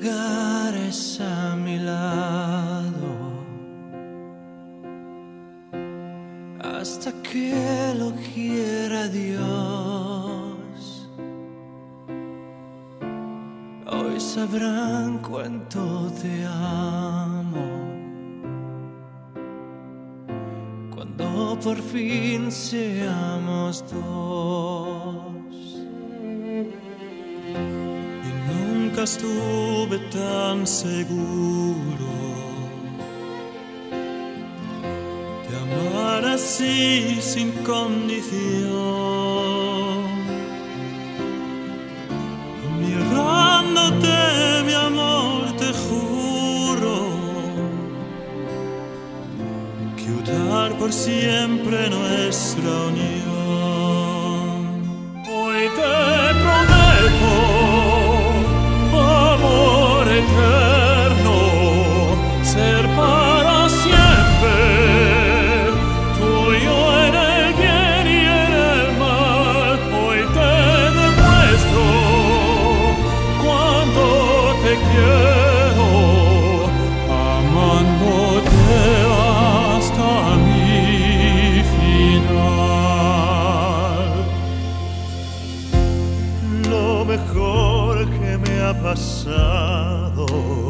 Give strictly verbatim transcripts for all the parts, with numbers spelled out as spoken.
llegares a mi lado hasta que lo quiera Dios. Hoy sabrán cuánto te amo cuando por fin seamos dos. Nunca estuve tan seguro de amar así sin condición. Mirándote, mi amor, te juro que unir por siempre nuestra unión. Hoy te prometo amor eterno, ser para siempre tuyo en el bien y en el mal. Hoy te demuestro cuánto te quiero, amándote hasta mi final. Lo mejor que me ha pasado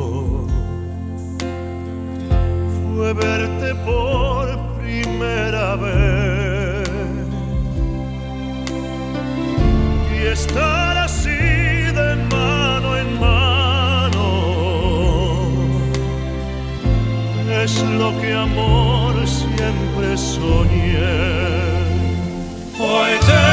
fue verte por primera vez y estar así de mano en mano. Es lo que amor siempre soñé. Hoy te